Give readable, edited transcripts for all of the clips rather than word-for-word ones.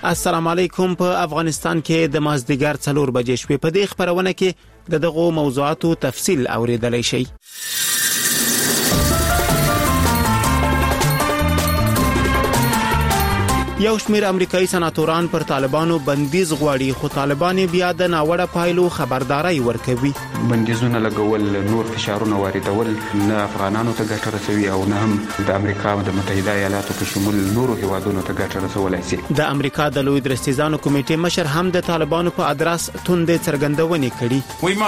السلام علیکم. په افغانستان کې د مازدیګر 4 بجې شپې په دې خبرونه کې دغه موضوعاتو تفصیل اوریدلای شئ. یو شمېر امریکایي سناتوران پر طالبانو بندیز غواړي، خو طالبان بیا د ناوړه پایلو خبرداري ورکوي. بندیزونه لګول، نور فشارونه واردول نه افغانانو ته ګټه رسوي او نه هم د امریکا د متحده ایالاتو په شمول نورو هیوادونو ته ګټه رسولای شي. د امریکا د لوی درستیزانو کمیټې مشر هم د طالبانو په ادرس توندې څرګندونې کړي.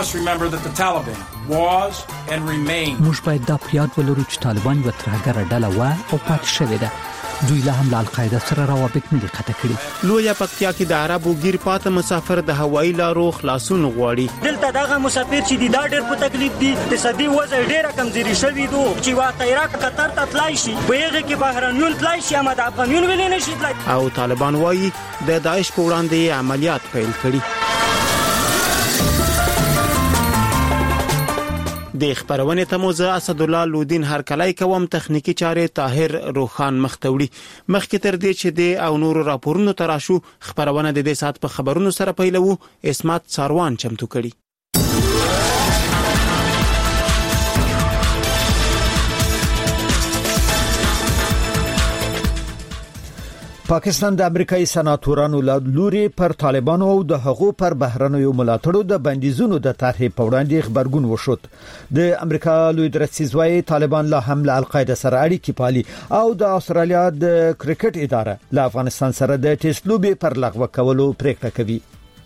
موږ باید دا په یاد ولرو چې طالبان یو ترهګره ډله و او پاتې شوې ده. دوی له هم القاعده سره روابط نه دي قطع کړي. لویه پکتیا کې د عربو ګیر پات مسافر د هوایي لارو خلاصون غواړي. دلته دغه مسافر چې د ډېر په تکلیف دي، اقتصادي وضع ډېره کمزوري شوې دو چې واقعا قطر ته تلای شي، بهغه کې بهرنیون تلای شي، اما د افغانیون ولې نشي تلای. او طالبان وایي د داعش په وړاندې عملیات پیل کړي. د خبرونه تموزه اسدالله لودین هرکلای کوم تخنیکی چاره طاهر روخان مختوړي. مخکې تر دې چې د او نور راپورونو تراشو خبرونه د دې سات په خبرونو سره پیلو. اسمت ساروان چمتو کړي. پاکستان د امریکایي سناتورانو لوري پر طالبانو او د هغو پر بهرنیو ملاتړو د بندیزونو د طرحې په وړاندې خبرګون وشود. د امریکا لوی درستیزوي طالبان لا هم له القاعده سره اړیکې پالي او د استرالیا د کرکټ اداره له افغانستان سره د ټیسټ لوبې پر لغوه کولو پریکړه کوي.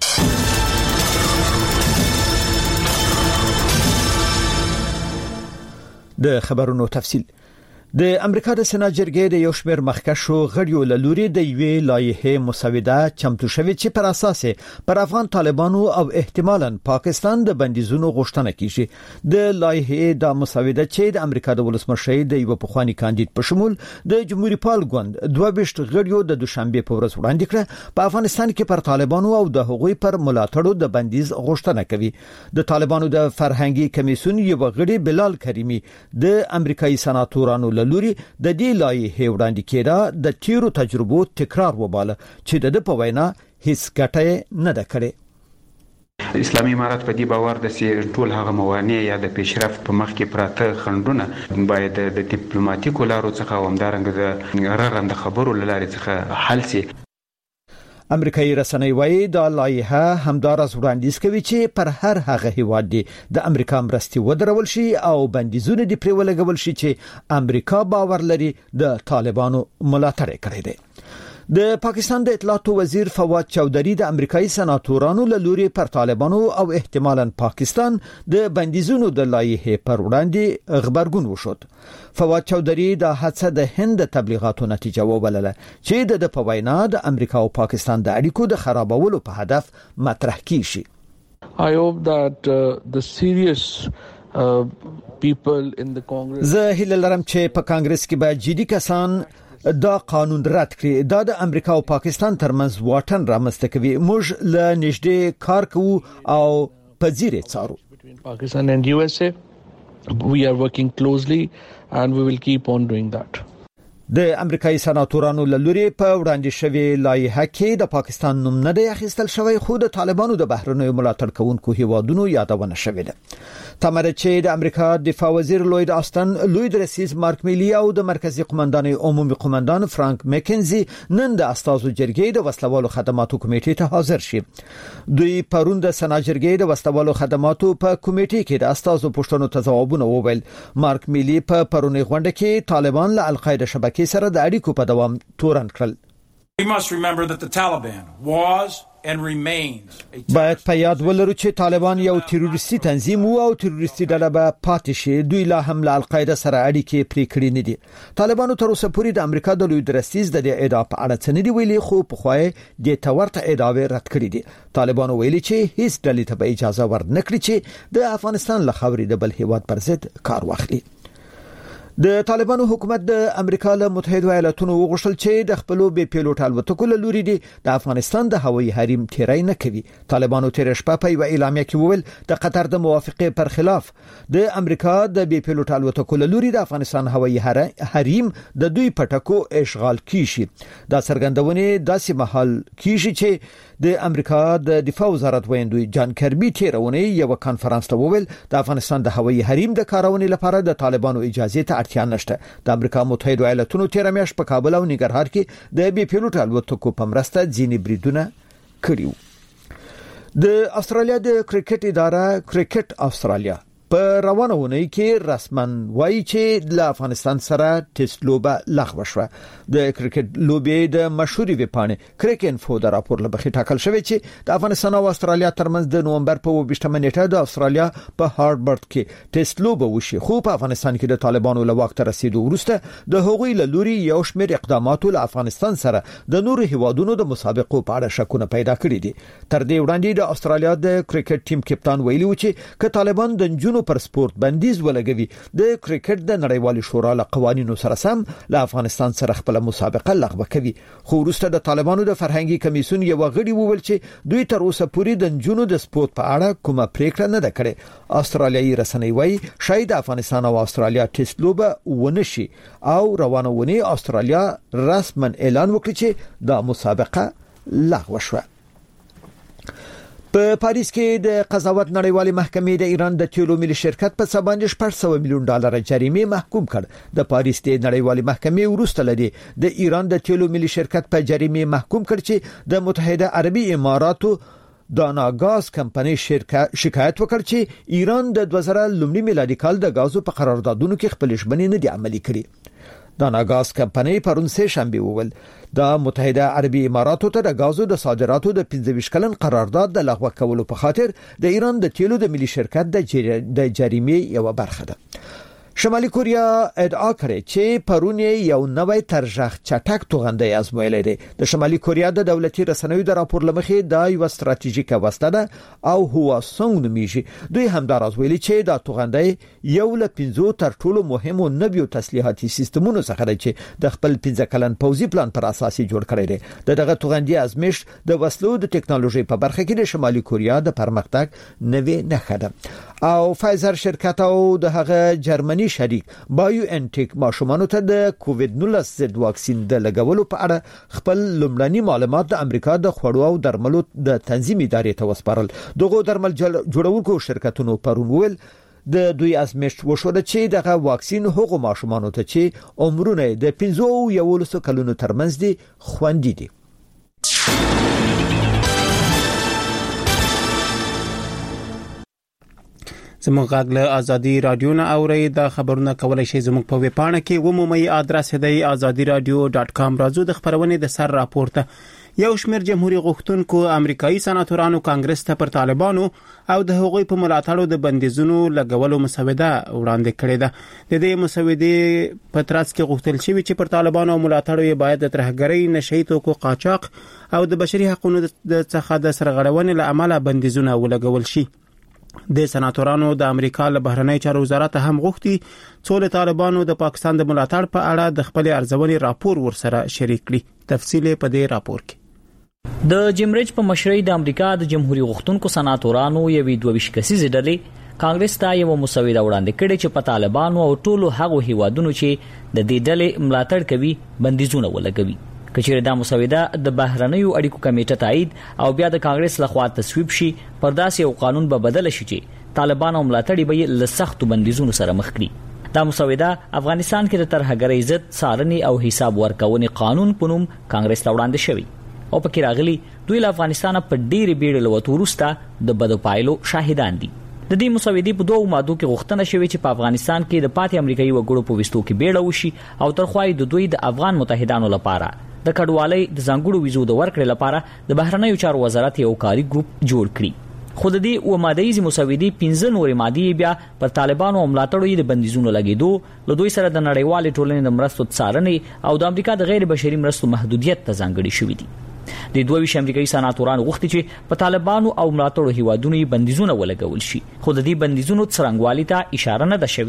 د خبرونو تفصیل. د امریکا د سنا جرګې د یو شمېر مخکښو غړیو له لوري د یوې لایحې مسوده چمتو شوې چې پر اساس پر افغان طالبانو او احتمالاً پاکستان د بندیزونو غوښتنه کیږي. د لایحې د مسوده چې د امریکا د ولسمشر د یو پخوانی کاندید په شمول د جمهوریت پال ګوند 22 غړیو د دوشنبه په ورځ وړاندې کړه، په افغانستان کې پر طالبانو او د هغوی پر ملاتړو د بندیز غوښتنه کوي. د طالبانو د فرهنګي کمیسیون یو غړي بلال کریمی د امریکایي سناتورانو لوري د دې لایحې وړاندې کېده د تیرو تجربو تکرار وباله چې د په وینا هیڅ ګټه نه ده کړې. اسلامي امارات په دې باور د ټول هغه موانع یا د پیشرفت په مخ کې پراته خنډونه باید د ډیپلوماټیکو لارو څخه او همدارنګه د رغنده خبرو لارې څخه حل شي. امریکایي رسنۍ وايي دا لایحه همدارس وړاندیز کوي چې پر هر هغه هیواد دی د امریکا مرستې ودرول شي او بندیزونه دی پرې ولګول شي چې امریکا باور لري د طالبانو ملاتړ کړی دی. د پاکستان د اطلاعاتو وزیر فواد چودھری د امریکایي سناتورانو له لوري پر طالبانو او احتمالاً پاکستان د بندیزونو د لایحې پر وړاندې خبرګون وشود. فواد چودھری د حادثه د هند تبلیغاتو نتیجه وبلله چې د په وینا د امریکا او پاکستان د اړیکو د خرابولو په هدف مطرح کیږي. I hope that the serious people in the Congress زه هیله لرم چې په کانګرس کې به جدي کسان دا قانون رد کړي. دا د امریکا او پاکستان ترمنځ واټن رامنځته کوي. موږ له نږدې کار کوو او پذیرې څارو. Pakistan and USA we are working closely and we will keep on doing that. د امریکایي سناتورانو له لوري په وړاندې شوی لایحه کې د پاکستان نوم نه دی اخیستل شوی، خو د طالبانو د بهرنیو ملاتړ کوونکو هیوادونو یادونه شوې ده. تمره چې د امریکا دفاع وزیر لوید آستن، لوی درستیز مارک میلی او د مرکزی قومندان عمومي قومندان فرانک مکنزي نن د استازو جرګې د وسلوالو خدماتو کمیټې ته حاضر شي. دوی پرون د سنا جرګې د وسلوالو خدماتو په کمیټې کې د استازو پوښتنو ته ځوابونه وویل. مارک میلی په پرونی غونډه کې طالبان له القاعده شبکې سره د اړیکو په دوام تورن کړل. باید په یاد ولرو چې طالبان یو تروریستي تنظیم او تروریستي ډله به پاتې شي. دوی لا هم له القاعده سره اړیکې پرې کړې نه دي. طالبانو تر اوسه پورې د امریکا د لوی درستیز د ادعا په اړه څه نه دی ویلي، خو په خوای د تورته ادعاوې رد کړې دي. طالبانو ویلي چې هیڅ ډلې ته به اجازه ورنکړي چې د افغانستان له خاورې د بل هیواد پر ضد کار واخلي. د طالبانو حکومت د امریکا له متحده ایالاتونو وغوښتل چې د خپل بي پیلوټ الوتکو له لوري د افغانستان د هوایي حریم تیرای نه کوي. طالبانو تیر شپه په یو اعلامیه کې وویل د قطر د موافقه پر خلاف د امریکا د بي پیلوټ الوتکو له لوري د افغانستان هوایي حریم د دوی پټکو اشغال کیږي. دا څرګندونه داسې محل کیږي چې د امریکا د دفاع وزارت ویندوی جان کربي تیرونه یو کانفرنس ته وویل د افغانستان د هوایي حریم د کارونې لپاره د طالبانو اجازه ته اړتیا نشته. د امریکا متحده ایالاتونو تیر میاشت په کابل او ننګرهار کې د بي پیلوټ الوتکو په مرسته ځینې بریدونه کړیو. د استرالیا د کرکټ اداره کرکټ استرالیا په روانه ونی کې رسمن وایي چې له افغانستان سره ټیسټ لوبه لغوه شوه. د کرکټ لوبې د مشهوري ویبپاڼې کرکټ انفو د راپور لبخې ټاکل شوی چې د افغانستان او استرالیا ترمنځ د نومبر په 28 نیټه د استرالیا په هاربرټ کې ټیسټ لوبه وشي. خو په افغانستان کې د طالبانو له وخت رسیدو وروسته د هغوی له لوري یو شمېر اقداماتو له افغانستان سره د نورو هیوادونو د مسابقو په اړه شکونه پیدا کړي دي. تر دې وړاندې د استرالیا د کرکټ ټیم کپتان ویلي و چې ک طالبان د جنونو پر سپورت بندیز ولګوي د کرکټ د نړیوال شورا له قوانینو سره سم له افغانستان سره خپل مسابقه لغوه کوي. خو وروسته د طالبانو د فرهنګي کمیسیون یو غړي وویل چې دوی تر اوسه پورې د جنونو د سپورت په اړه کومه پریکړه نه ده کړې. استرالیایي رسنۍ وايي شاید افغانستان او استرالیا ټیسټ لوبه ونشي او روانه ونی استرالیا رسمن اعلان وکړي چې د مسابقه لغوه شوه. په پاریس کې د قضاوت نړیوالې محکمې د ایران د تیلو ملي شرکت په 7.5 میلیون ډالر جریمه محکوم کړ. د پاریس د نړیوالې محکمې وروسته لدی د ایران د تیلو ملي شرکت په جریمه محکوم کړ چې د متحده عربي اماراتو داناګاز کمپنۍ شکایت وکړ چې ایران د 2000 میلادي کال د غازو په قراردادونو کې خپل ژمنې نه دي عملي کړې. داناګاز کمپنۍ پرون سه شنبه وویل د متحده عربي اماراتو ته د غازو د صادراتو د 15 کلن قرارداد د لغوه کولو په خاطر د ایران د تیلو د ملي شرکت د جریمې یو برخه ده. شمالي کوریا ادعا کړې چې پرون یو نوې ترجیح چټک توغندۍ ازمویلې ده. د شمالي کوریا د دولتي رسنیو د راپور لمخې دا یو ستراتیژیکه وسله ده او هوا سونګ نومیږي. دوی همدار ازویلي چې دا توغندۍ یو له 15 تر ټولو مهمو نویو تسلیحاتي سیستمونو څخه ده چې د خپل 15 کلن پوځي پلان پر اساس جوړ کړی دی. دغه توغندۍ ازمیښت د وسلو د ټکنالوژي په برخه کې د شمالي کوریا د پرمختګ نوې نښه ده. او فایزر شرکت او د هغه جرمني شریک بایو انټیک ماشومانو ته د کووید 19 ضد واکسین د لګولو په اړه خپل لومړني معلومات د امریکا د خوړو او درملو د تنظیم ادارې ته وسپارل. دغه درمل جوړونکو شرکتونو پرون ویل د دوی ازمیښت وشوه چې دغه واکسین هغو ماشومانو ته چې عمرونه د 15 کلونو ترمنځ دي خوندي دي. زموږ غږ له ازادي رادیو نه اوري. دا خبرونه کولای شي زموږ په ویب پاڼه کې ومومي ادرس دی azadiradio.com. راځو د خبرونه د سر راپورته. یو شمېر جمهوریت غوښتونکو امریکایي سناتورانو کانګرس ته پر طالبانو او د هغوی په ملاتړو د بندیزونو لګولو مسوده وړاندې کړې ده. د دې مسودې په ترڅ کې غوښتل شوی چې پر طالبانو او ملاتړو یې باید د ترهګرۍ، نشئی توکو قاچاق او د بشري حقوقو څخه د سرغړونې له امله بندیزونه ولګول شي. د سناتورانو د امریکا له بهرنی چارو وزارت هم غوښتي څو له طالبانو د پاکستان د ملاتړ په اړه د خپل ارزونې راپور ورسره شریک کړي. تفصیل په دې راپور کې. د جمریج په مشرۍ د امریکا د جمهوریت غوښتونکو سناتورانو یوې 22 کسیزې ډلې کانګرس ته یو مسوده وړاندې کړې چې په طالبانو او ټولو هغو هیوادونو چې د دې ډلې ملاتړ کوي بندیزونه ولګوي. کچېره دا مسوده د بهرنیو اړیکو کمیټه تایید او بیا د کانګرس لخوا تصویب شي پر داسې یو قانون به بدل شي چې طالبان او ملاتړي به له سختو بندیزونو سره مخ کړي. دا مسوده افغانستان کې د ترهګرۍ ضد څارنې او حساب ورکونې قانون په نوم کانګرس ته وړاندې شوی او پکې راغلي دوی له افغانستان په ډېرې بیړې له وتو وروسته د بدو پایلو شاهدان دي. د دې مسودې په دوه مادو کې غوښتنه شوې چې په افغانستان کې د پاتې امریکایي وګړو په وستو کې بیړه وشي او ترخوای د دوی د افغان متحدانو لپاره د کډوالۍ د ځانګړو ویزو د ورکړې لپاره د بهرنیو چارو وزارت یو کاري ګروپ جوړ کړي. خو د دې و ماده‌یزې مسودې 15 نورې مادې بیا پر طالبانو او ملاتړو د بندیزونو لګیدو له دوی سره د نړیوالې ټولنې د مرستو څارنې او د امریکا د غیر بشري مرستو محدودیت ته ځانګړي شوې دي. د 22 امریکایي سناتورانو غوښتي چې په طالبانو او ملاتړو هیوادونو بندیزونه ولګول شي خو د دې بندیزونو څرنګوالي ته اشاره نه ده شوې.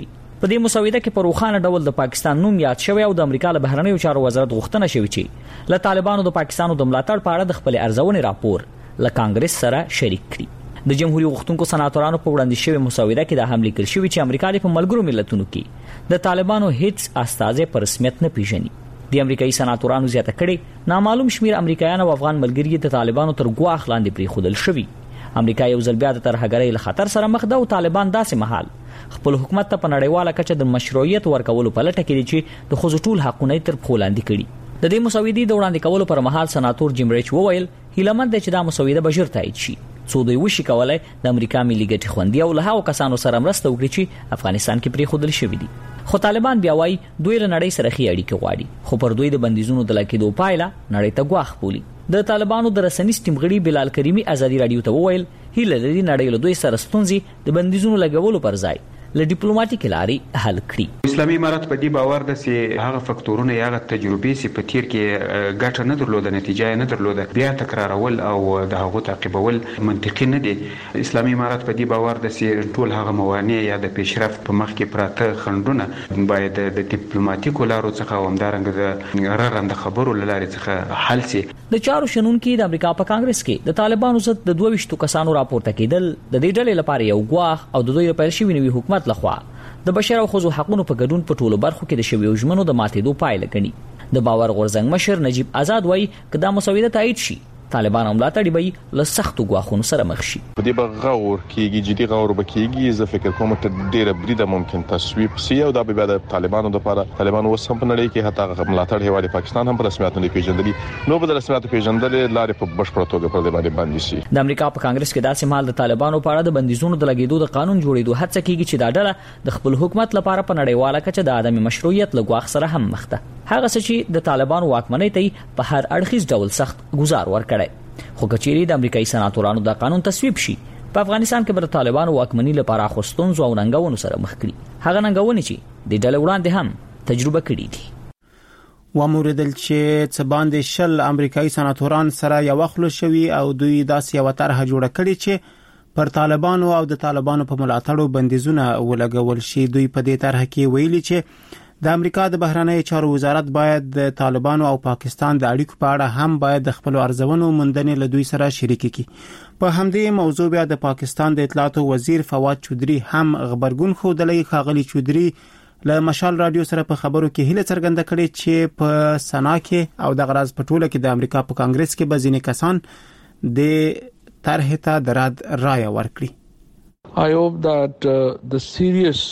په دې مسوده کې په روښانه ډول د پاکستان نوم یاد شوی او د امریکا له بهرنیو چارو وزارت غوښتنه شوې چې له طالبانو د پاکستان د ملاتړ په اړه د خپل ارزونې راپور له کانګرس سره شریک کړي. د جمهوریت غوښتونکو سناتورانو په وړاندې شوی مسوده کې د حمله کړ شوی چې امریکا په ملګرو ملتونو کې د طالبانو هیڅ استازي په رسمیت نه پیژني. د امریکایي سناتورانو زیاته کړي نامعلوم شمیر امریکایان او افغان ملګري د طالبانو تر ګواښ لاندې پریښودل شوي. امریکا یو ځل بیا د ترهګرۍ له خطر سره مخ ده او طالبان داسې مهال خپل حکومت ته په نړیواله کچه د مشروعیت ورکولو په لټه کې دي چې د خصوصي ټول حقونه تر پښو لاندې کړي. د دې مسودې د وړاندې کولو پر مهال سناتور جیم ریچ وویل هیلمند چې دا مسوده به ژر تایید شي څو دوی وشي کولای د امریکا ملي ګټې خوندي او له هغو کسانو سره مرسته وکړي چې افغانستان کې پریښودل شوي دي. خو طالبان بیا وايي دوی له نړۍ سره ښې اړیکې غواړي خو پر دوی د بندیزونو د لګېدو پایله نړۍ ته ګواښ بولي. د طالبانو د رسنیز ټیم غړي بلال کریمی ازادي رادیو ته وویل هیله لري نړۍ له دوی سره ستونزې د بندیزونو لګولو پر ځای له ډیپلوماټیک لارې حل کړي. اسلامي امارات په دې باور ده چې هغه فکټورونه یا تجربې چې په تیر کې ګټه نه درلوده نتیجه نه درلوده بیا تکرارول او د هغو تعقیبول منطقي نه دي. اسلامي امارات په دې باور ده چې ټول هغه موانع یا د پیشرفت په مخ کې پراته خنډونه باید د ډیپلوماټیکو لارو څخه او همدارنګه د رغنده خبرو له لارې څخه حل شي. د چارو شنونکو د امریکا په کانګرس کې د طالبانو ضد د 22 کسانو راپورته کېدل د دې ډلې لپاره یو ګواښ او د دوی لپاره شوی نوی حکومت لخوا د بشر او ښځو حقوقو په ګډون په ټولو برخو کې د شویو ژمنو د ماتېدو پایله ګڼي. د باور غورځنګ مشر نجیب آزاد وایي که دا مسوده تایید شي طالبان هم ملاتړي به له سختو ګواښونو سره مخ شي. په دې به غور کېږي جدي غور به کېږي. زه فکر کوم چې ډېره بریده ممکن تصویب شي او دا به د طالبانو لپاره طالبان اوس هم په نړۍ کې حتی ملاتړ هیواد پاکستان هم په رسمیت نه پیژندلي نو به د رسمیت پیژندلې لارې په بشپړه توګه پر دې باندې باندې شي. د امریکا په کانګرس کې داسې مال د طالبانو په اړه د بندیزونو د لګیدو د قانون جوړېدو هڅه کېږي چې دا ډله د خپل حکومت لپاره په نړیواله کچه د عدم مشروعیت له ګواښ سره هم مخ ده. هغه څه چې د طالبانو واکمنۍ ته په هر اړخیز ډول سخت گزار ورکړي. خو کچېری د امریکایي سناتورانو د قانون تصویب شي په افغانستان کې به طالبانو واکمنۍ لپاره خوستون او ننګونو سره مخ کړي. هغه ننګونې چې د ډلې وړاندې هم تجربه کړې دي. وموردل چې څه باندې شل امریکایي سناتوران سره یو خلو شوي او دوی داسې یو طرح جوړه کړې چې پر طالبانو او د طالبانو په ملاتړو بندیزونه ولګول شي. دوی په دې طرح کې ویلي چې د امریکا د بهرنیو چارو وزارت باید د طالبانو او پاکستان د اړیکو په اړه هم باید د خپل ارزونو موندنې له دوی سره شریک کړي. په همدې موضوع بیا د پاکستان د اطلاعاتو وزیر فواد چودري هم خبرګون خوده. ښاغلي چودري له مشال رادیو سره په خبرو کې هیله څرګنده کړې چې په سنا کې او د غراز په ټوله کې د امریکا په کانګرس کې به ځینې کسان د طرح ته د رد رائے ورکړي. I hope that the serious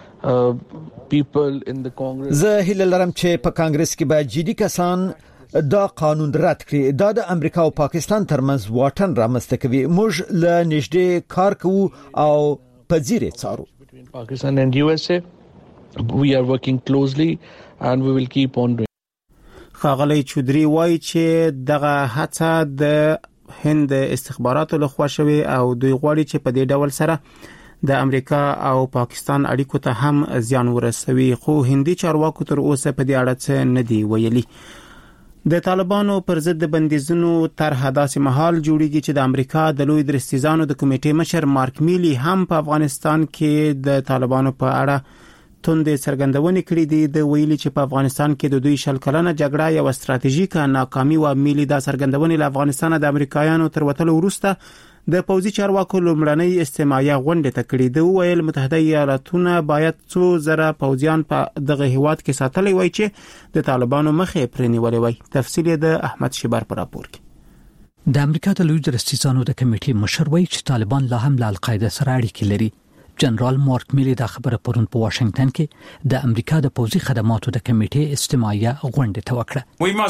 people in the Congress زه هیله لرم چې په کانګرس کې به جدي کسان دا قانون رد کړي. دا د امریکا او پاکستان ترمنځ واټن رامنځته کوي. موږ له نږدې کار کوو او په ځیر څارو. Pakistan and USA we are working closely and we will keep on doing. ښاغلي چودري وایي چې دغه هڅه د هند استخباراتو لخوا شوی او دوی غواړي چې په دې ډول سره د امریکا او پاکستان اړیکو ته هم زیان ورسوي. خو هندي چارواکو تر اوسه په دې اړه څه نه دی ویلي. د طالبانو پر ضد د بندیزونو طرح داسې مهال جوړیږي چې د امریکا د لوی درستیزانو د کمیټې مشر مارک میلی هم په افغانستان کې د طالبانو په اړه توندې څرګندونې کړې دي. د ویلي چې په افغانستان کې د دوی شل کلنه جګړه یو ستراتیژیکه ناکامي و. میلی دا څرګندونې له افغانستان د امریکایانو تر وتلو وروسته د پوځي چارواکو لومړنۍ استماعیه غونډه ته کړې. د ویل متحده ایالاتونه باید 2,000 پوځیان په دغه هیواد کې ساتلي وای چې د طالبانو مخې پرنیولې وای. تفصیل د احمد شیبر پر راپور کې. د امریکا د لوی درستیزانو د کمیټې مشر وایي چې طالبان لا هم له القاعده سره اړیکې لري. جنرال مارک میلی دا خبره پرون په واشنگټن کې د امریکا د پوځي خدماتو د کمیټې استماعیه غونډه ته وکړه.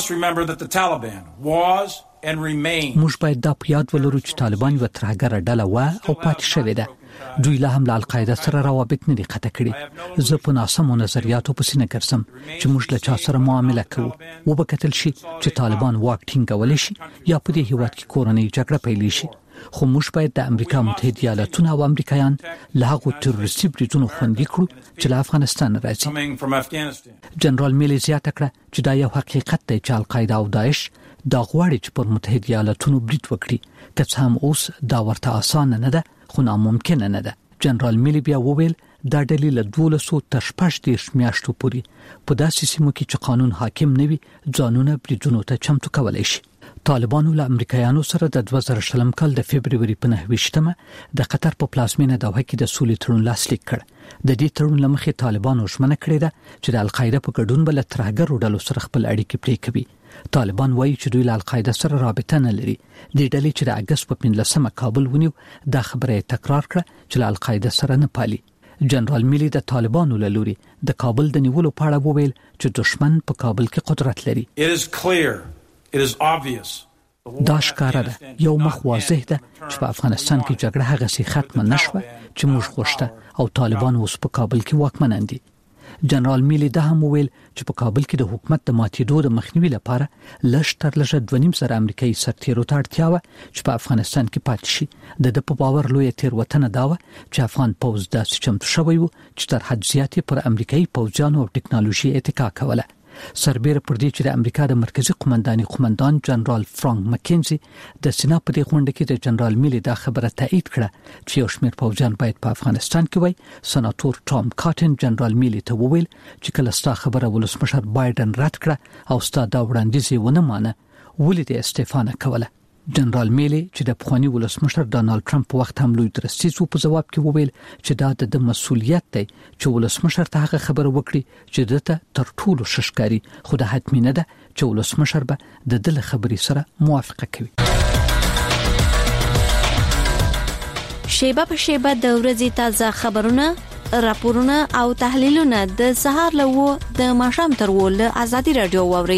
موږ باید دا په یاد ولرو چې طالبان یو ترهګره ډله و او پاتې شوې ده. دوی لا هم له القاعده سره روابط نه دي قطع کړي. زه په ناسمو نظریاتو پسې نه ګرځم چې موږ له چا سره معامله کوو. وبکتل شي چې طالبان واک ټینګول شي یا په دې هیواد کې کورنۍ جګړه پیل شي. خو موږ باید د امریکا متحده ایالاتونه او امریکایان له هغو تروریستي بریدونو خوندي کړو چې له افغانستان راځي. جنرال میلی زیاته کړه چې دا یو حقیقت دی چې القاعده او داعش دا غواړي چې پر متحده ایالاتونو برید وکړي. که څه هم اوس دا ورته اسانه نه ده خو ناممکن نه ده. جنرال میلی بیا وویل دا ډلې له 12 تر 14 میاشتو پورې په داسې سیمو کې چې قانون حاکم نه وي ځانونه بریدونو ته چمتو کولای شي. طالبانو له امریکایانو سره د 2000 کال د فبرवरी په 9 د قطر په پلازمینه دوحه کې د سولې تړون لاسلیک کړ. د دې تړون لمخې طالبانو ژمنه کړې ده چې د القاعده په ګډون بل ترهګرو ډلو سره خپل اړیکې پرې کوي. طالبان وایي چې دوی له القاعده سره رابطه نه لري. د ډلې چې د اگست په 15 کابل ونیو دا خبره تکرار کړه چې له القاعده سره نه پالي. جنرال میلی د طالبانو له لوري د کابل د نیولو په اړه وویل چې دشمن په کابل کې قدرت لري. دا ښکاره ده یو مخ واضح ده چې په افغانستان کې جګړه هغه سي ختم نشوه چې موږ غوښته او طالبان اوس په کابل کې واکمن دي. جنرال میلی ده هم ویل چې په کابل کې د حکومت د ماتېدو د مخنیوي لپاره لږ تر لږه 2.5 امریکایي سرتیرو ته اړتیا و چې په افغانستان کې پاتې شي. د په باور لوی تیروتنه دا و چې افغان پوځ داسې چمتو شوی و چې تر حد زیاتې پر امریکایي پوځیانو او ټکنالوژي اتکا کوله. سربېره پر دې چې د امریکا د مرکزی قومندان جنرال فرانک مکینزي د سنا په دې غونډه کې د جنرال میلی دا خبره تایید کړه چې یو شمېر پوځیان باید په افغانستان کې وای. سناتور ټام کاټن جنرال میلی ته وویل چې کله ستا خبره ولسمشر بایدن رد کړه او ستا دا وړاندیز ونه مانه ولې د استعفا نه کوله. جنرال میلی چې د پخوانی ولسمشر ډانالډ ټرمپ په وخت هم لوی درستیز په جواب کې وویل چې دا د مسؤلیت دی چې ولسمشر ته هغه خبره وکړي چې دته تر ټولو ششکاري خو د حتمی نه ده چې ولسمشر به د دل خبرې سره موافقه کوي. شیبه په شیبه د ورځې تازه خبرونه، راپورونه او تحلیلونه د سهار له د ماښام تر ول ازادي رادیو ووري.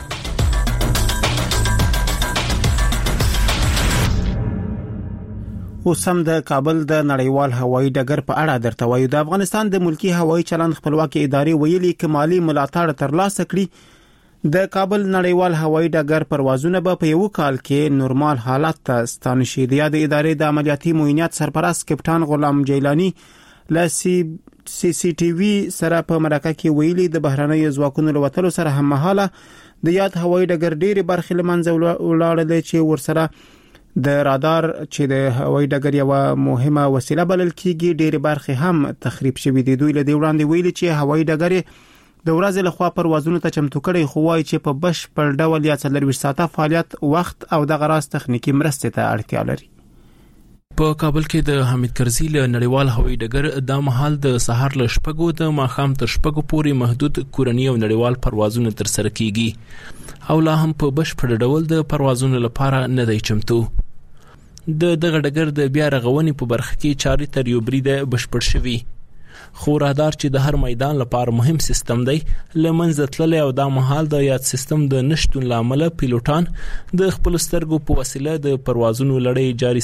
اوس هم د کابل د نړیوال هوایي ډګر په اړه درته وایو. د افغانستان د ملکی هوایي چلند خپلواکي ادارې ویلي کمالي ملاتړ ترلاسه کړي. د کابل نړیوال هوایي ډګر پروازونه به په یو کال کې نورمال حالت ته ستانه شي. د ادارې د عملیاتي معاینات سرپرست کپټان غلام جیلانی ل سی ټي وي سره په مرکه کې ویلي د بهرنۍ ځواکونو لوتلو سره هم مهاله د یاد هوایي ډګر ډېری برخې لمنځه ولاړل چې ورسره د رادار چې د هوایي ډګر یو مهمه وسیله بلل کیږي ډېری برخې هم تخریب شوې دي. دوی له دې وړاندې ویلي چې هوایي ډګر د ورځې لخوا پروازونو ته چمتو کړي خو وايي چې په بشپړ ډول یا 24 ساعته فعالیت وخت او د غراس تخنیکی مرستې ته اړتیا لري. په کابل کې د حمید کرزي له نړیوال هوایي ډګر د مهال د سهار له شپږو د ماښام تر شپږو پورې محدود کورنی او نړیوال پروازونه تر سره کیږي او لا هم په بشپړ ډول د پروازونو لپاره نه دی چمتو. د دغه ډګر د بیا رغونې په برخه کې چارې تر یو بریده بشپړ شوي خو رادار چې د هر میدان لپاره مهم سیستم دی لمنځه تللی او دا مهال د یاد سیستم د نشټون لامل پیلوټان د خپل سترګو په وسیله د پروازونو لړۍ جاري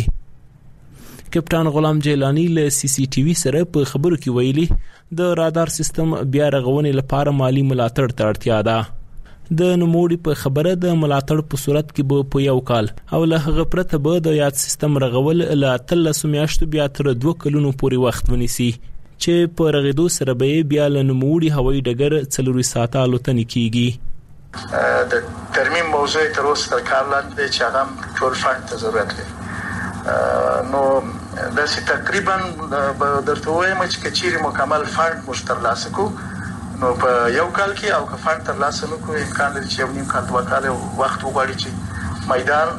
ساتلې. کپټان غلام جیلانی له سی سی ټي وي سره په خبرو کې ویلي د رادار سیستم بیا رغونې لپاره مالی ملاتړ ته اړتیا ده. د نوموړي په خبره د ملاتړ په صورت کې به په یو کال او له هغه پرته به د یاد سیستم رغول له 13 میاشتو بیا تر 2 کلونو پورې وخت ونیسي چې په رغیدو سره به بیا له نوموړي هوایي ډګر 4 ساعته الوتنې کیږي. د ترمیم موضوع تر اوسه تر کار لاندې چې هغه ټول فند ته ضرورت لري. نو د څه تقریبا درته وایم چې کچيري مکمل فند مشترلاسه کو نو په یو کال کې او که فند تر لاسه نو کوی امکان لري چې یو نیم کال دوه کال وخت وغواړي چې میدان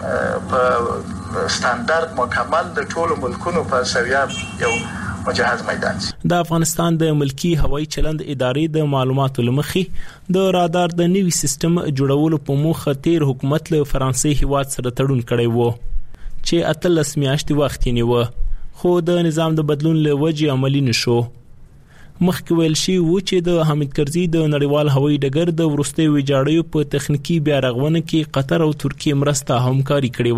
په ستاندارد مکمل د ټولو ملکونو په سویا یو مجهز میدان شي. د افغانستان د ملکی هوایي چلند ادارې د معلوماتو لمخې د رادار د نوي سیستم جوړولو په موخه تیر حکومت له فرانسې هیواد سره تړون کړی وو چې 18 میاشتې وخت یې نیو خو د نظام د بدلون له وجې عملی نشو. مخکې ویل شي و چې د حمید کرزي د نړیوال هوایي ډګر د ورستي ویجاړیو په تخنیکی بیا رغونه کې قطر او ترکیه مرسته همکاري کړې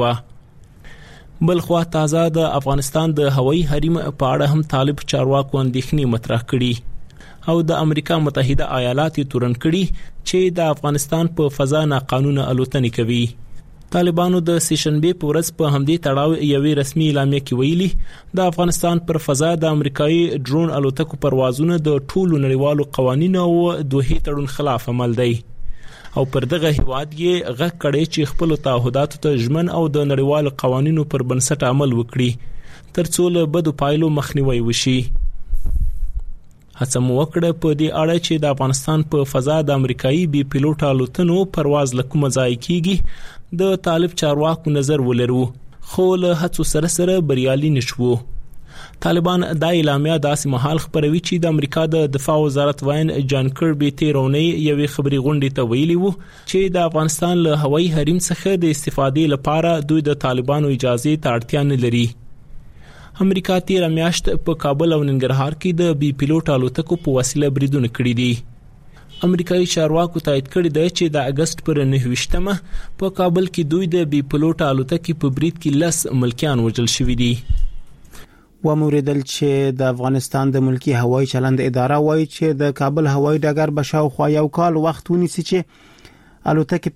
و. بل خو تازه د افغانستان د هوایي حریم په اړه هم طالب چارواکو اندېښنې مطرح کړي او د امریکا متحده ایالات تورن کړي چې د افغانستان په فضا ناقانونه الوتنې کوي. طالبانو د سیشنبه په ورځ په همدې تړاو یوې رسمي اعلامیه کې ویلي د افغانستان پر فضا د امریکایي ډرون الوتکو پروازونه د ټولو نړیوالو قوانینو او دوه تړون خلاف عمل دی او پر دغه هیواد یې غږ کړی چې خپل تعهداتو ته ژمن او د نړیوالو قوانینو پر بنسټ عمل وکړي ترڅو له بدو پایلو مخنیوي وشي. هڅه مو وکړه په دې اړه چې د افغانستان په فضا د امریکایي بي پيلوټ الوتنو پرواز لکه ځای کیږي د طالب چارواکو نظر ولرو خو له هڅو سره بریالي نشو. طالبان دا اعلامیه داسې مهال خبروي چې د امریکا د دفاع وزارت وین جان کربي تیرونی یوې خبري غونډې ته ویلي وو چې د افغانستان له هوایي حریم څخه د استفادې لپاره دوی د طالبانو اجازه ته اړتیا نه لري. امریکا تیر میاشت په کابل او ننګرهار کې د بي پيلوټ الوتکو په وسیله بریدونه کړي دي. امریکایي چارواکو تایید کړی دی چې د اگست پر 9 په کابل کې دوی د بي پيلوټ الوتکې په برید کې 10 ملکیان وژل شوي دي. وموریدل چې د افغانستان د ملکی هوایي چلند اداره وایي چې د کابل هوایي ډګر بشاوخوا یو کال وخت ونیسي چې الوتکې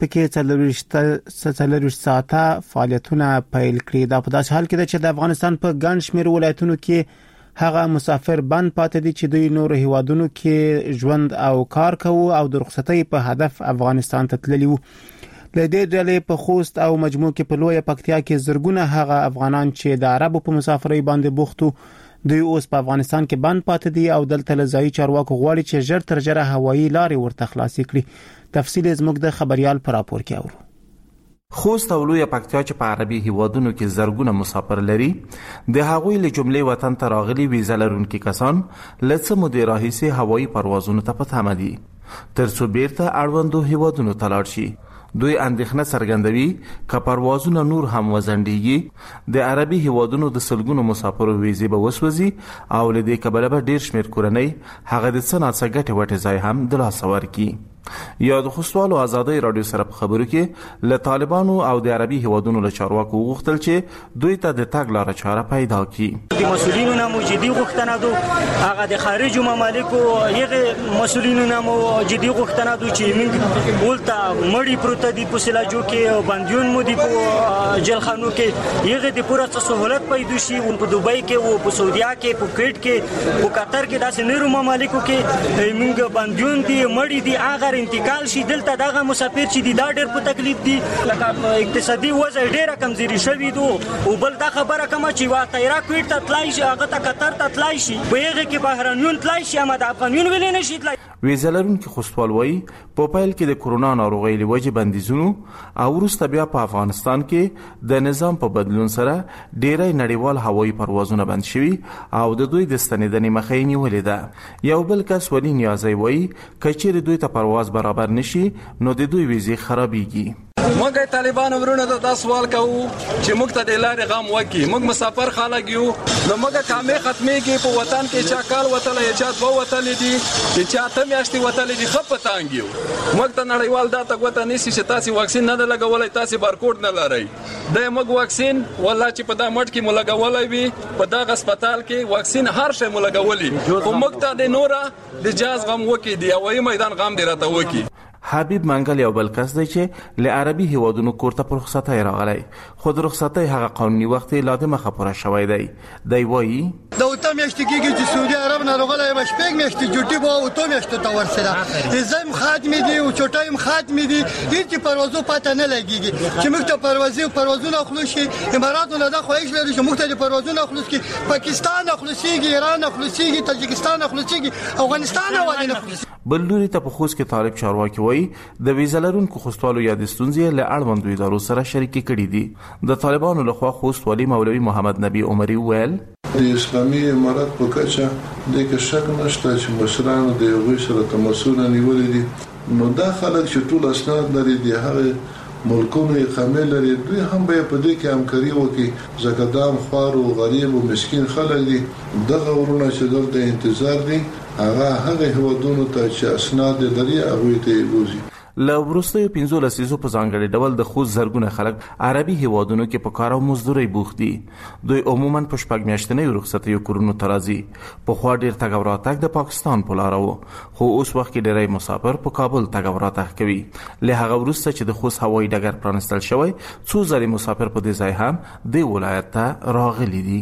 پکې 40 ساعته فعالیتونه پیل کړي. دا په داسې حال کې ده چې د افغانستان په ګڼ شمېر ولایتونو کې هغه مسافر بند پاتې دي چې دوی نور هیوادونو کې ژوند او کار کوي او د رخصتۍ په هدف افغانستان ته تللي وو. د دې ډلې په خوست او مجموع کې په لویه پکتیا کې زرګونه هغه افغانان چې د عربو په مسافرۍ باندې بوختو دوی اوس په افغانستان کې بند پاتې دي او دلته لزایي چارواکو غواړي چې ژر تر ژره هوایي لارې ورته خلاصې کړي. تفصیل زموږ د خبريال پر راپور کې اورو. خوست او لویه پکتیا چې په عربي هیوادونو کې زرګونه مسافر لري د هغوی له جملې وطن ته راغلي ویزه لرونکي کسان لڅ مودې راهیسې هوایي پروازونو ته په تمه دي ترڅو بیرته اړوندو هیوادونو ته لاړ شي. دوی اندېښنه څرګندوي که پروازونه نور هم وزندېږي د عربي هیوادونو د سلګونو مسافرو ویزې به وسوځي او له دې کبله به ډیر شمېر کورنۍ هغه د څه ناڅه ګټې وټې ځای هم د لاسه ورکړي. یا د خوستوالو ازادۍ رادیو سره په خبرو کې له طالبانو او د عربي هیوادونو له چارواکو وغوښتل چې دوی ته د تګ لاره چاره پیدا کړي. د مسؤلینو نه جدي غوښتنه ده هغه د خارجو ممالکو یغه مسؤلینو نه جدي غوښتنه ده چې موږ ولته مړی پروت دي په سلاجو کې بنديون مو دي په جلخانو کې یغه د پوره سہولت پیدا شي په دوبۍ کې او په سعودیا کې په کویت کې په قطر کې داسې نورو ممالکو کې موږ بنديون دي مړی دي هغه انتقال شي دلته دغه مسافر چې دا ډېر په تکلیف دي لکه اقتصادي وضع ډېره کمزوري شوې ده او بل دا خبره کوم چې واقعا کویت ته تلای شي هغه ته قطر ته تلای شي په هغه کې بهرانيون تلای شي اما د افغانيون ولې نشي تلای. ویزلرون کې خوستوال وایي په پیل کې د کورونا ناروغۍ لوجه بندیزونو او وروسته بیا په افغانستان کې د نظام په بدلون سره ډېری نړیوال هوایي پروازونه بند شوي او د دوی د ستنېدنې مخه یې نیولې ده. یو بل کس ولي نیازی وایي که چیرې دوی ته پرواز برابر نشي نو د دوی ویزې خرابېږي. موږ طالبانو ورونه دا سوال کوو چې موږ ته د لارې غم وکړي موږ مسافر خلک یو نو موږ کامې ختمېږي په وطن کې چا کال وتل یا چا دوه وتل دي چې چا ته میاشتې وتل دي خپتانګ یو موږ ته نړیوال دا ته غوته نسی چې تاسو واکسین نه لګولای تاسو بارکوډ نه لرئ د موږ واکسین والله چې په دا مټ کې ملګولای وي په دا هسپتال کې واکسین هر شی ملګولي خو موږ ته د نورا د جاز غم وکړي دی او میدان غم دی راته وکړي. حبیب منګل یو بل کس دی چې له عربي هیوادونو کورته پر رخصتۍ راغلی خو د رخصتۍ هغه قانوني وخت لا د مخه پوره شوی دی. دی وایي د اوته میاشتې کېږي چې سعودي عرب نه راغلی یم شپږ میاشتې ډیوټي به اوته میاشتو ته ورسره زم خاتمې دي او چټایم خاتمې دي هیڅ پروازو پته نه لګيږي چې موږ ته پروازونه خلوشي اماراتو نه دا خواهش لري چې موږ ته پروازونه خلوص کی پاکستان خلوصيږي ایران خلوصيږي تاجکستان خلوصيږي افغانستان ولې نه خلوصي. بل لوري ته په خوست کې طالب چارواکي وایي د ویزه لرونکو خوستوالو یا د ستونزې له اړوندو ادارو سره شریکي کړي دي. د طالبانو لخوا خوست والي مولوي محمد نبی عمري ویل د اسلامي امارات په کچه د کې شک نشته چې مشرانو د یوې سره تماسونه نیولې دي نو دا خلک چې ټول اسناد لري د هغه ملکونو اقامه لري دوی هم به په دې کې همکاري وکړي ځکه دا خوار او غریب او مسکین خلک دي دغه ورونه چې دلته انتظار دي هغه هیوادونو ته چې اسناد لري هغه ته وځي. له وروستیو 15 لسیزو په ځانګړي ډول د خوست زرګونه خلک عربي هیوادونو کې په کار او مزدوري بوخت دي. دوی عموما په شپږ میاشتنې رخصتیو کورونو ته راځي. په خوا ډیر تګ او راتګ د پاکستان په لار وو خو اوس وخت کې ډیری مسافر په کابل تګ او راتګ کوي. له هغه وروسته چې د خوست هوایي ډګر پرانستل شوی څو ځلې مسافر په دې ځای هم د ولایت ته راغلي دي.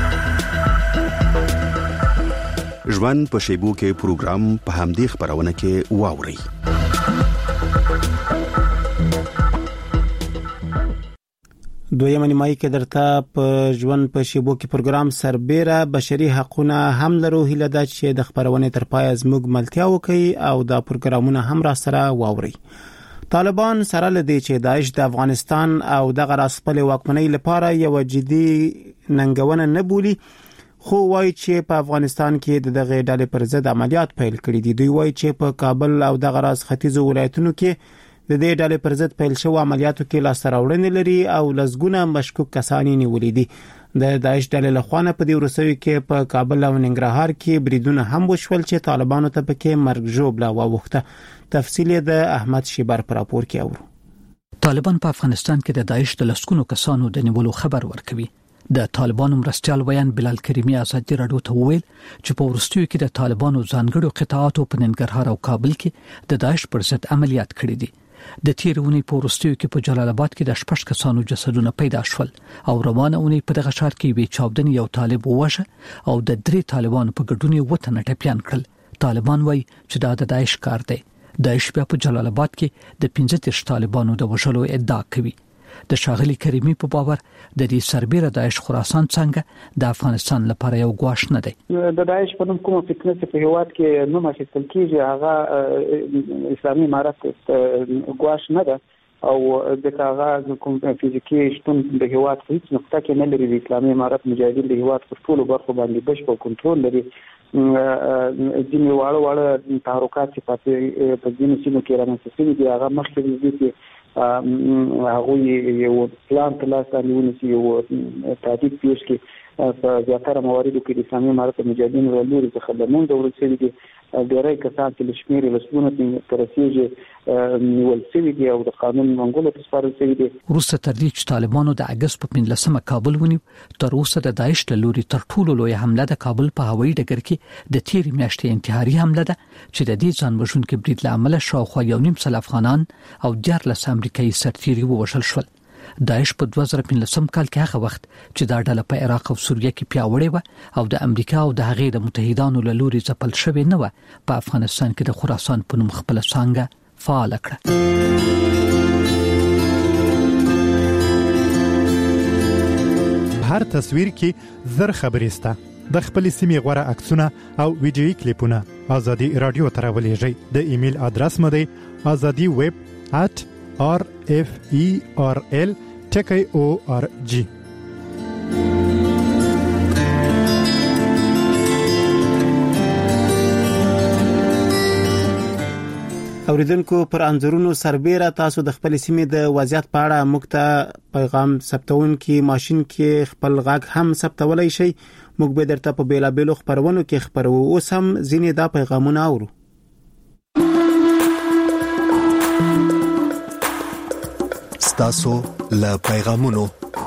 ژوند په شیبو کې پروګرام په همدې خبرونه کې واوري. دویمه نیمایي کې درته په ژوند په شیبو کې پروګرام سربېره بشري حقوقونه هم لرو. هیله ده چې د خبرونې تر پای زموږ ملتیا وکړي او دا پروګرامونه هم را سره واوري. طالبان سره لدی چې داعش د افغانستان او دغه راسپل واکمنۍ لپاره یو جدي ننګونه نه بولي، خو وایي چې په افغانستان کې دغه ډلې پر ضد عملیات پیل کړي دي. دوی وایي چې په کابل او دغه راز ختیځو ولایتونو کې د دې ډلې پر ضد پیل شوی عملیاتو کې لاس راوړنې لري او لزګونه مشکوک کسان نیولې دي. د داعش ډلې لخوا په دې ورسوي کې په کابل او ننګرهار کې بریدونه هم وشول چې طالبانو ته پکې مرګ ژوبله واوښته. تفصیل د احمد شیبر پر راپور کې اورو. طالبان په افغانستان کې د داعش د لسکونو کسانو د نیولو خبر ورکوي. د طالبانو مرستيال ویان بلال کریمی ازادي رادیو ته وویل چې په ورستیو کې د طالبانو ځانګړو قطاعاتو په ننګرهار او کابل کې د داعش پر ضد عملیات کړي دي. د تیرونی په ورستیو کې په جلال آباد کې د 6 کسانو جسدونه پیدا شول او روانه اونۍ په دغه ښار کې وی چاودنې یو طالب ووژه او د 3 طالبانو په ګډون وطن ټپيان کړل. طالبان وایي چې دا د داعش کار دی. داعش بیا په جلال آباد کې د 15 طالبانو د وژلو ادعا کوي. د شاغلي کریمی په باور د دې سربېره داعش خراسان څنګه د افغانستان لپاره یو ګواښ نه دی. د داعش په نوم کومه فتنه په هیواد کې نوم اخیستل کیږي هغه اسلامي امارت ګواښ نه ده او د هغه کوم فزیکی شتون د هیواد په هیڅ نقطه کې نه لري. د اسلامي امارت مجاهدین د هیواد په ټولو برخو باندې بشپړ کنټرول لري. ځینې واړه تحرکات چې په ځینو سیمو کې رامنځته شوي دي هغه مخکې دي هغه یو پلان تلاش نیونی یو تعدیل پیش کې په زیاتره مواردو کې د اسلامي امارت مجاهدین ولوري څخه د مونږ ورسېږي دي ډېرای کسان چې لشمیر لسونه ترسيږي نیول شوی دی او د قانون منګولو په سپارل شوی دی. روسه تر دې چې طالبانو د اگست په 15مه کابل ونیو، تر اوسه د داعش له لوري تر ټولو لوی حمله د کابل په هوایي ډګر کې د تیر میاشتې انتحاري حمله ده چې د دې ځان وژونکو برید له امله شاوخوا 1.5 افغانان او 14 امریکایي سرتیري ووژل شول. داعش په 2015 کال کې هغه وخت چې دا ډله په عراق او سوریه کې پیاوړې و او د امریکا او د هغې د متحدانو له لوري ځپل شوې نه و، په افغانستان کې د خراسان په نوم خپل څنګه فعال کړه. هر تصویر کې زر خبرې سته. د خپل سیمې غوړه عکسونه او ویډیويي کلیپونه ازادي رادیو ته راولېږئ. د ایمیل ادرس مو دی azadi@rferl.org. اوریدونکو پر انځورونو سربېره تاسو د خپل سیمې د وضعیت په اړه موږ ته پیغام ثبتون کې ماشين کې خپل غږ هم ثبتولای شئ. موږ به درته په بیلابېلو خبرونو کې خبرو. اوس هم ځینې دا پیغامونه اورو. تاسو له پیغامونو.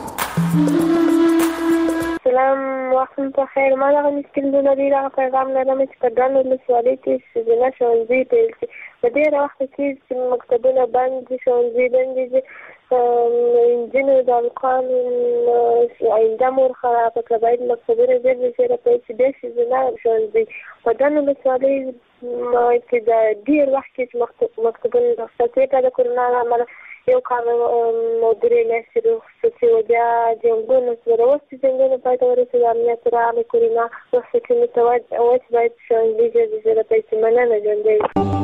سلام وختم په خیر. ما هغه مشکل دی دا پیغام لرم چې په دغه مسوالې کې سجنه شوندې پیل شي. په دې وخت کې چې مکتبونه بند دي، شوندې بند دي، انجینو د القان آینده مور خراب کړای د مکتبونه دې چې په دې سجنه شوندې په دغه مسوالې چې د ډیر وخت کې مکتبونه د ستې د کورونا عمل یو کار مدیرې نشي چې بیا جنګونه سره وستې څنګه په تاسو ورته امنیت راځي کورونا وسه کې متوجه اوس باید شوندې چې په دې مننه جوړې.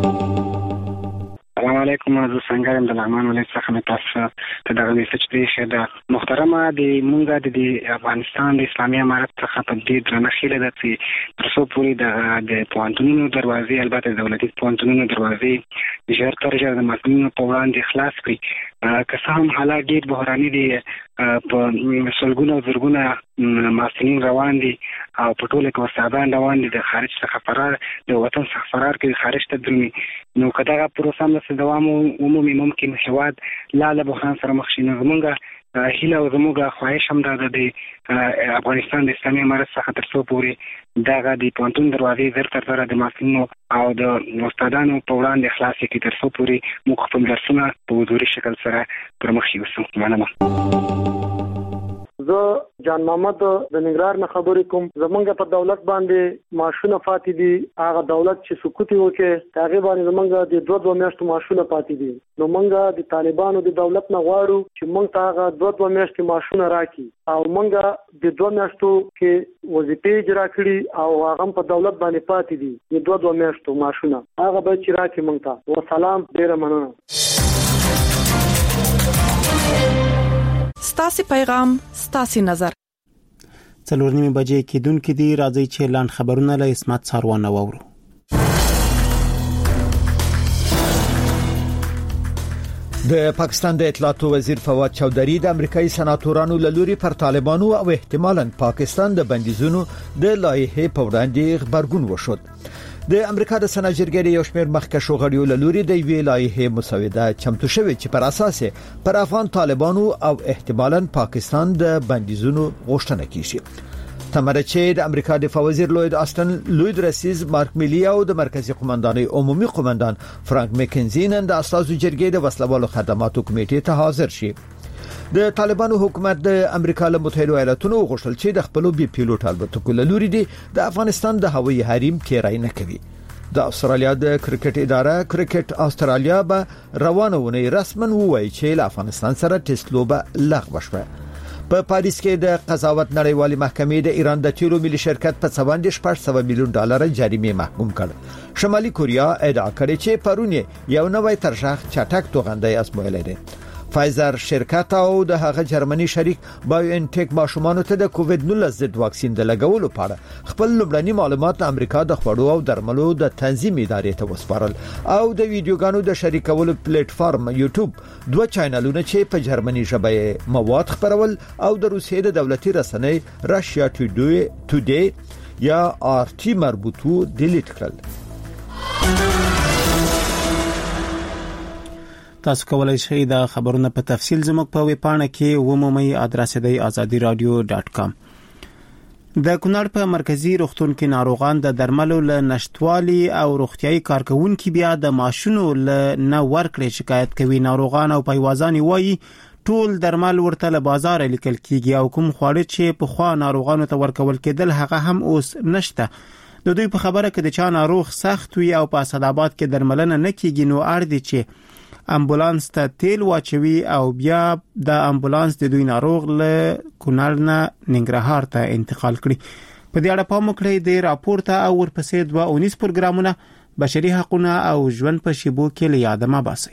السلام علیکم. زه څنګه یم؟ د لغمان ولایت څخه مې تاسو ته دغه میسج پریښی ده. محترمه د مونږ د افغانستان د اسلامي امارت څخه په دې درنه خیله ده چې تر څو پورې د پوهنتونونو دروازې، البته د دولتي پوهنتونونو دروازې ژر تر ژره د محصلینو په وړاندې خلاص کړي. که څه هم حالات ډېر بحراني دي، په سلګونه او زرګونه محصلین روان دي او په ټوله کې استادان روان دي د خارج څخه فرار، د وطن څخه فرار کوي، خارج ته درومي. نو که دغه پروسه هم دوام ومومي، ممکن هېواد لا له بحران سره مخ شي. نو زموږ هیله او زموږ خواهش هم دا ده د افغانستان د اسلامي امارت څخه تر څو پورې دغه د پوهنتون دروازې زر تر زره د محصلینو او د استادانو په وړاندې خلاصې کړي، تر څو پورې موږ خپل درسونه په حضوري شکل سره پر مخ یوسو. مننه. زه جان محمد د ننګرهار نه خبرې کوم. زمونږ په دولت باندې معاشونه پاتې دي. هغه دولت چې سقوط وکړي هغه باندې زمونږ د 2 میاشتو معاشونه پاتې دي. نو مونږ د طالبانو د دولت نه غواړو چې مونږ ته هغه 2 میاشتې معاشونه راکړي او مونږ د 2 میاشتو کې وظیفې اجرا کړي او هغه په دولت باندې پاتې دي د 2 میاشتو معاشونه هغه به چې راکړي مونږ ته. والسلام، ډیره مننه. ستاسو پیغام ستاسو نظر 4:30 بجې کېدونکې دي. راځي چې لاند خبرونه له اسمت ساروان وورو. د پاکستان د اطلاعات وزیر فواد چودھری د امریکایي سناتورانو له لوري پر طالبانو او احتمالاً پاکستان د بندیزونو د لایحې په وړاندې خبرګون وشود. د امریکا د سنا جرګې یو شمېر مخکښو غړیو له لوري د وی لایحې مسوده چمتو شوې چې پر اساس پر افغان طالبانو او احتمالاً پاکستان د بندیزونو غوښتنه کیږي. تمره چې د امریکا دفاع وزیر لوید آستن، لوید رئیس مارک میلی او د مرکزی قومندانۍ عمومي قومندان فرانک مکنزی نن د اساسو جرګې د وسلوالو خدماتو کمیټې ته حاضر شي. د طالبانو حکومت د امریکا له متحده ایالاتونو غوښتل چې د خپل بي پیلوټ الوتکو له لوري د افغانستان د هوایي حریم تیرای نه کوي. د استرالیا د کرکټ اداره کرکټ استرالیا به روانه ونی رسمن وایي چې له افغانستان سره ټیسټ لوبه لغوه شوه. په پاریس کې د قضاوت نړیوالې محکمې د ایران د تیلو ملي شرکت په 7.8 میلیون ډالر جریمه محکوم کړ. شمالي کوریا ادعا کړې چې پرون یو نوې ترشح چټک توغندۍ ازمویلې ده. فایزر شرکت او د هغه جرمني شریک بایو انټیک ماشومان ته د کووډ-19 ضد واکسین د لګولو لپاره خپل لومړني معلومات امریکا د خوړو او درملو د تنظیم ادارې ته وسپارل او د ویډیوګانو د شریکولو پلیټ فارم یوټیوب 2 چینلونه چې په جرمني ژبه مواد خپرول او د روسیې د دولتي رسنۍ راشیا ټوډے یا RT مربوطو ډیلیټ کړل. تاسو کولای شئ د خبرونو په تفصیل زموږ په ویب پاڼه کې ومومئ. ادرس دی azadiradio.com. د کونړ په مرکزی روغتون کې ناروغان د درملو له نشټوالي او روغتيایي کارکونکو بیا د ماشونو له نه ورکړې شکایت کوي. ناروغان او پیوازان وایي ټول درمل ورته له بازار لیکل کیږي او کوم خواړه چې په خوا ناروغانو ته ورکول کېدل هغه هم اوس نشته. د دوی په خبره کې د چا ناروغ سخت وي او په اسداباد کې درملنه نه کیږي نو اړ دي چې امبولانس ته تیل واچوي او بیا د امبولانس د دوی ناروغ له کونړ نه ننګرهار ته انتقال کړي. په دې اړه پام وکړئ. د راپور ته او ورپسې 2 پروګرامونه بشري حقوقونه او ژوند په شیبو کې له یاد ما باسي.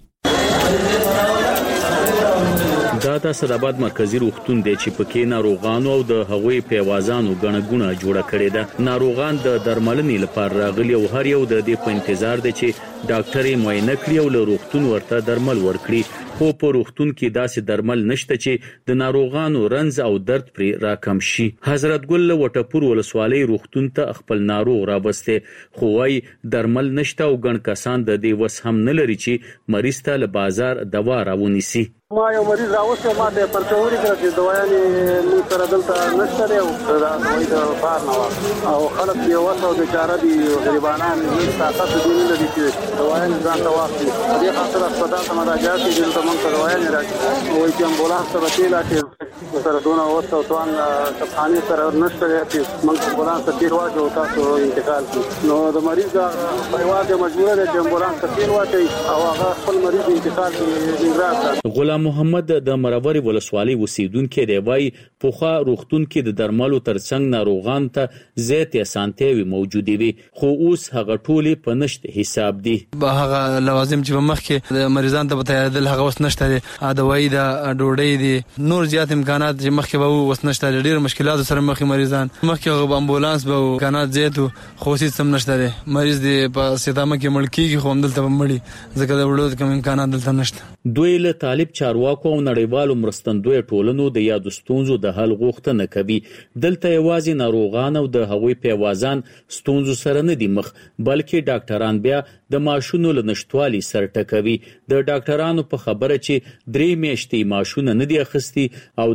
دا د صداباد مرکزی روغتون دی چې پکې ناروغانو او د هغوی پیوازانو غنګونه جوړه کړې ده. ناروغان د درملنې لپاره راغلي او هر یو د دې په انتظار دی چې ډاکټر یې معاینه کړي او له روغتون ورته درمل ورکړي. خو په روغتون کې داسې درمل نشته چې د ناروغانو رنځ او درد پر راکم شي. حضرت ګل وټپور ولسوالۍ روغتون ته خپل ناروغ راوسته خو وايي درمل نشته او ګڼ کسان د دې وس هم نه لري چې مریض ته له بازار دوا راونیسي. ما یو مریض راوسته ما ته پرچوري کړ چې دوايانې موږ سره دلته نشته دی او دا دوی د بار نه او خلک یو وسو د چاره دي غریبانان هیڅ طاقت دي نه لري چې دوايانې ځان ته واخلي. دې خاطر هسپتال ته مراجعه کوي چې موږ ته دوايانې راکړي او چې امبولانس ته وکیل اچي سره دونه وسو توان صفحاني سره نشته دی چې موږ امبولانس ته تیر واچو تاسو انتقال کړو. نو د مریض پریوار د مجبور دی چې امبولانس ته تیر واچي او هغه خپل مریض انتقال کړي. غلام محمد د مرور ولسوالۍ اوسیدونکو دی وایي پوخا روغتون کې د درملو ترڅنګ ناروغان ته زیات اسانتیاوي موجود وي خو اوس هغه ټولې په نشت حساب دي. هغه لوازم چې مخکې د مریضان ته بتایدل هغه وس نشته دي. دوايي د ډوډۍ دي نور زیات امکانات چې مخکې به وس نشته. ډېر مشکلات سره مخکې مریضان مخکې امبولانس به امکانات زیات خو هیڅ هم نشته دي. مریض دی په سیدامه کې مړ کیږي خو هم دلته مړی ځکه د وړو کوم امکانات دلته نشته. دوی له طالب چارواکو او نړیوالو مرستندوی ټولنو د یادو ستونزو د حل غوښتنه کوي. دلته یوازې ناروغان او د هغوی پیوازان ستونزو سره نه دي مخ بلکې ډاکټران بیا د ماشونو له نشټوالي سره ټکوي. د ډاکټرانو په خبره چې 3 میاشتې ماشونه نه دي اخستي او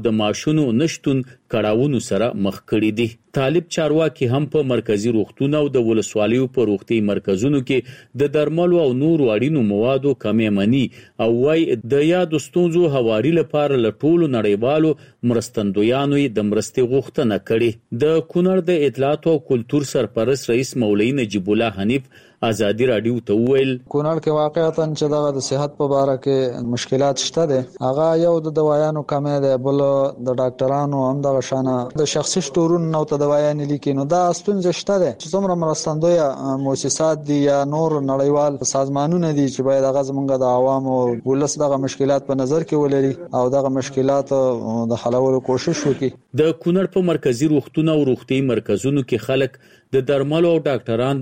د ماشونو نشټون کړهونو سره مخ کړي دي. طالب چارواکي هم په مرکزی روغتون او د ولسوالیو په روغتي مرکزونو کې د درملو او نورو اړینو موادو کمې مني او وايي د یاد ستونزو هواري لپاره له ټولو نړیوالو مرستندویانو د مرستې غوښتنه کړې. د کونړ د اطلاعات او کلتور سرپرست رئیس مولوی نجیب الله حنیف ازادي رادیو ته ویل کونړ کې واقعیتاً چې د صحت په اړه کې مشکلات شته دي. هغه یو د دوايانو کمې ده، بل د ډاکټرانو هم د شانه د شخصي شټورونو نو ته دوايان لیکي. نو دا ستونزه شته ده چې څومره مرستندوی مؤسسات دي یا نور نړیوال سازمانونه دي چې باید هغه زمونږ د عوامو ولس دغه مشکلات په نظر کې ولري او دغه مشکلات د حلولو کوشش وکړي. د کونړ په مرکزی روغتون او روغتي مرکزونو کې خلک د درملو او ډاکټرانو